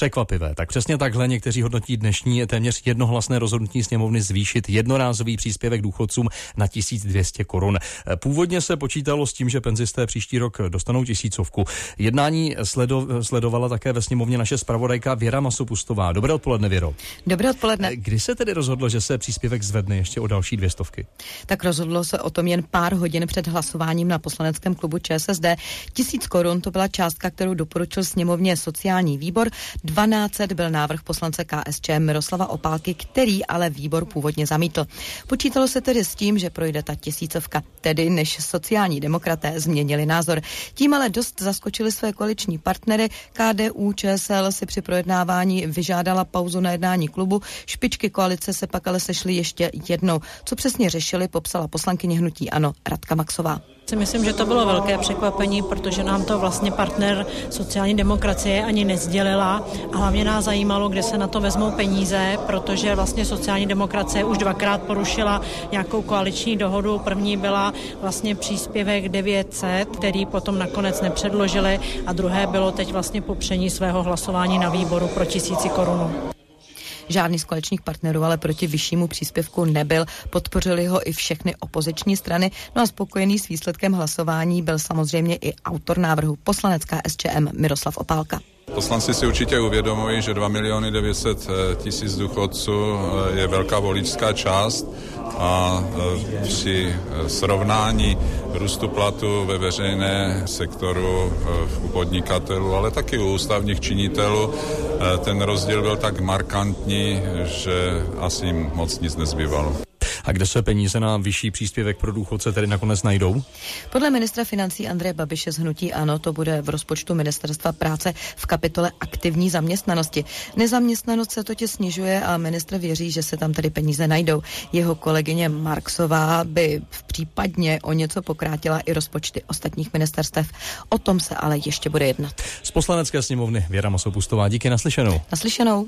Překvapivé. Tak přesně takhle někteří hodnotí dnešní téměř jednohlasné rozhodnutí sněmovny zvýšit jednorázový příspěvek důchodcům na 1200 korun. Původně se počítalo s tím, že penzisté příští rok dostanou 1000. Jednání sledovala také ve sněmovně naše zpravodajka Věra Masopustová. Dobré odpoledne, Věro. Dobré odpoledne. Kdy se tedy rozhodlo, že se příspěvek zvedne ještě o další 200? Tak rozhodlo se o tom jen pár hodin před hlasováním na poslaneckém klubu ČSSD. 1000 korun to byla částka, kterou doporučil sněmovně sociální výbor. 1200 byl návrh poslance KSČM Miroslava Opálky, který ale výbor původně zamítl. Počítalo se tedy s tím, že projde ta 1000, tedy než sociální demokraté změnili názor. Tím ale dost zaskočili své koaliční partnery. KDU ČSL si při projednávání vyžádala pauzu na jednání klubu. Špičky koalice se pak ale sešly ještě jednou. Co přesně řešili, popsala poslankyně hnutí ANO Radka Maxová. Myslím, že to bylo velké překvapení, protože nám to vlastně partner sociální demokracie ani nesdělila a hlavně nás zajímalo, kde se na to vezmou peníze, protože vlastně sociální demokracie už 2krát porušila nějakou koaliční dohodu. První byla vlastně příspěvek 900, který potom nakonec nepředložili, a druhé bylo teď vlastně popření svého hlasování na výboru pro 1000 korun. Žádný z koaličních partnerů ale proti vyššímu příspěvku nebyl. Podpořili ho i všechny opoziční strany. No a spokojený s výsledkem hlasování byl samozřejmě i autor návrhu, poslanec KSČM Miroslav Opálka. Poslanci si určitě uvědomují, že 2 900 000 důchodců je velká voličská část a při srovnání růstu platu ve veřejné sektoru, u podnikatelů, ale taky u ústavních činitelů, ten rozdíl byl tak markantní, že asi jim moc nic nezbývalo. A kde se peníze na vyšší příspěvek pro důchodce tedy nakonec najdou? Podle ministra financí Andreje Babiše z hnutí ANO to bude v rozpočtu Ministerstva práce v kapitole aktivní zaměstnanosti. Nezaměstnanost se totiž snižuje a ministr věří, že se tam tedy peníze najdou. Jeho kolegyně Marksová by případně o něco pokrátila i rozpočty ostatních ministerstev. O tom se ale ještě bude jednat. Z poslanecké sněmovny Věra Masopustová, díky, naslyšenou. Naslyšenou.